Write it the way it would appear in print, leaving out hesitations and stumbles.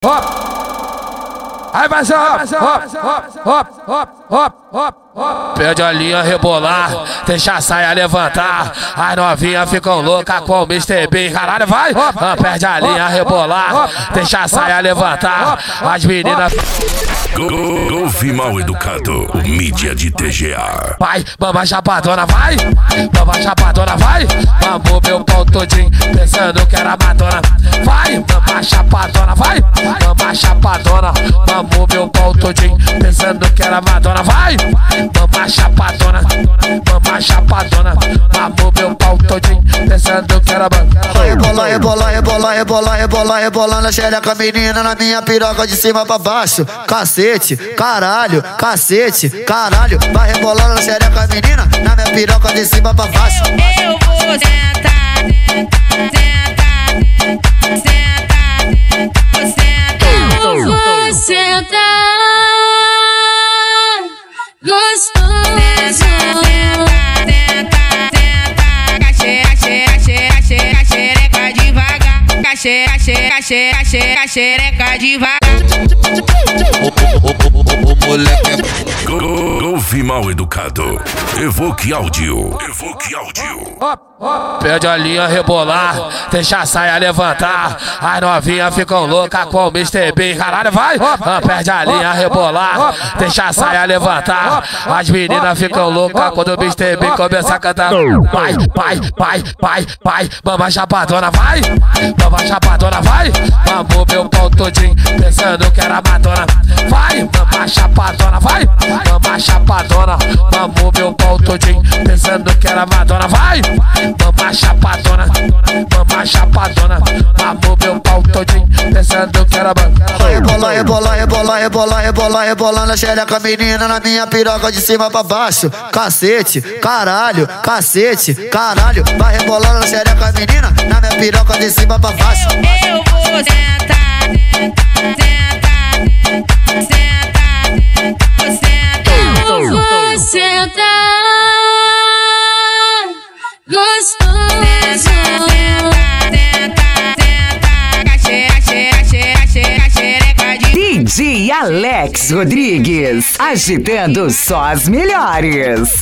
Aí vai ser pede a linha rebolar, deixa a saia levantar. As novinhas ficam loucas com o Mr. Bean. Caralho, vai! Perde a linha rebolar, deixa a saia levantar. As meninas. Golfe Mal Educado, o mídia de TGA. Vai, mama chapadona, vai! Mama chapadona, vai! Mamou meu pau todinho, pensando que era Madonna. Vai, mama chapadona, vai! Mama chapadona, mamou meu pau todinho, pensando que era Madonna. Vai! Mama chapadona, mamou meu pau todinho, pensando que era Madonna. Rebolando a xereca menina na minha piroca de cima pra baixo. Cacete, caralho, cacete, caralho. Vai rebolando a xereca menina na minha piroca de cima pra baixo. Eu vou sentar, eu vou sentar gostoso. Xereca devagar, xereca devagar. O moleque Golfe Mal Educado. Evoque áudio. pede a linha rebolar, deixa a saia levantar. As novinhas ficam loucas com o Mr. Bean. Caralho, vai! Perde a linha rebolar, deixa a saia levantar. As meninas ficam loucas quando o Mr. Bean começa a cantar. Vai, mama chapadona, vai! Mama chapadona, vai! Mamou meu pau todinho, pensando que era Madonna. Vai, mama chapadona, vai! Mama chapadona, mamou meu pau todinho, pensando que era Madonna. Vai! Mama chapadona, mamou meu pau todinho, pensando que era Rebolando a xereca menina na minha piroca de cima pra baixo. Cacete, caralho, cacete, caralho. Vai rebolando a xereca menina na minha piroca de cima pra baixo. Eu vou sentar, eu vou sentar gostoso. DJ Alex Rodrigues, agitando só as melhores.